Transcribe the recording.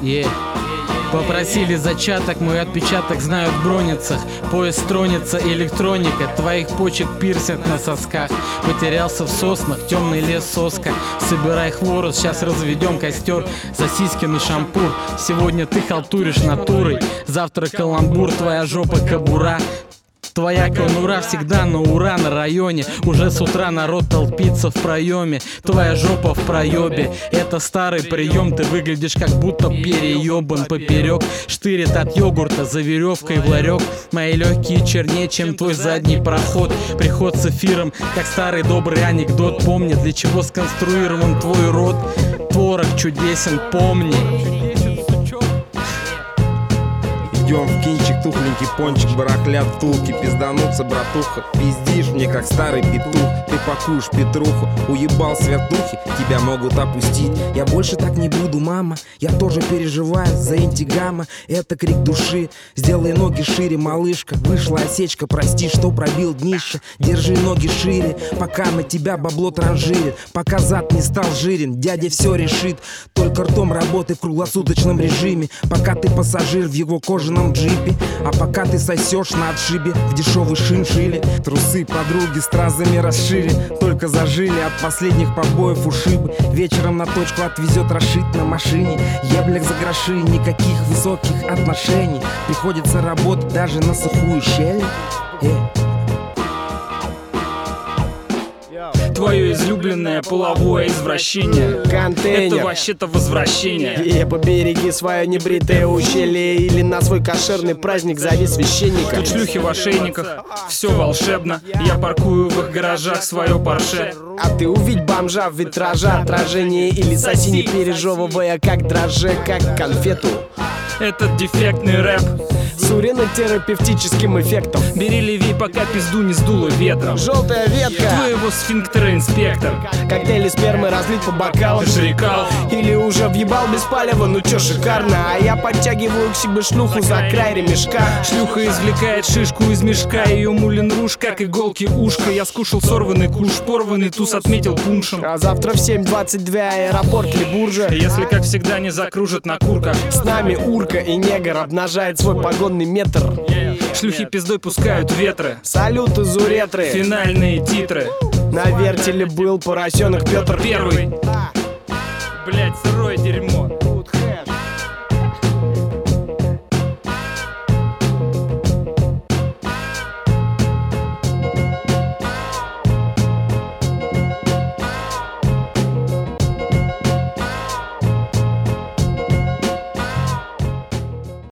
Попросили зачаток, мой отпечаток знают в броницах. Поезд тронется, электроника, твоих почек пирсинг на сосках. Потерялся в соснах, темный лес соска. Собирай хворост, сейчас разведем костер. За сиськин шампур, сегодня ты халтуришь натурой. Завтра каламбур, твоя жопа кобура. Твоя конура всегда на ура на районе. Уже с утра народ толпится в проеме. Твоя жопа в проебе. Это старый прием. Ты выглядишь как будто переебан поперек. Штырит от йогурта за веревкой в ларек. Мои легкие чернее, чем твой задний проход. Приход с эфиром, как старый добрый анекдот. Помни, для чего сконструирован твой рот. Творог чудесен, помни. Идем в кинчик, тухленький пончик, барахлят втулки. Пиздануться, братуха, пиздишь мне как старый петух. Ты пакуешь петруху, уебал святухи, тебя могут опустить. Я больше так не буду, мама, я тоже переживаю за интигама. Это крик души, сделай ноги шире, малышка. Вышла осечка, прости, что пробил днище. Держи ноги шире, пока на тебя бабло транжирит. Пока зад не стал жирен, дядя все решит. Только ртом работай в круглосуточном режиме. Пока ты пассажир в его кожаном джипе, а пока ты сосешь на отшибе в дешевый шиншилле. Трусы подруги стразами расшире, только зажили от последних побоев ушибы. Вечером на точку отвезет Рашид на машине. Еблик за гроши, никаких высоких отношений. Приходится работать даже на сухую щель. Твое излюбленное половое извращение. Контейнер. Это вообще-то возвращение. Побереги свое небритое ущелье. Или на свой кошерный праздник зови священника. Тут шлюхи в ошейниках, все волшебно. Я паркую в их гаражах свое Порше. А ты увидь бомжа в витраже отражение. Или соси, не пережевывая, как дрожже, как конфету. Этот дефектный рэп с уринотерапевтическим эффектом. Бери леви, пока пизду не сдуло ветром. Желтая ветка твоего сфинктера инспектор. Коктейли спермы разлить по бокалам. Жрикал. Или уже въебал без палева, ну чё шикарно. А я подтягиваю к себе шлюху за край ремешка. Шлюха извлекает шишку из мешка. Ее Мулен Руж, как иголки ушка. Я скушал сорванный куш, порванный туз отметил пуншем. А завтра в 7:22 аэропорт Либуржа. Если как всегда не закружат на курках. С нами урка и негр обнажает свой погонный метр. Шлюхи пиздой пускают ветры. Салют из уретры. Финальные титры. На вертеле был поросенок Петр Первый. Блять, сырое дерьмо.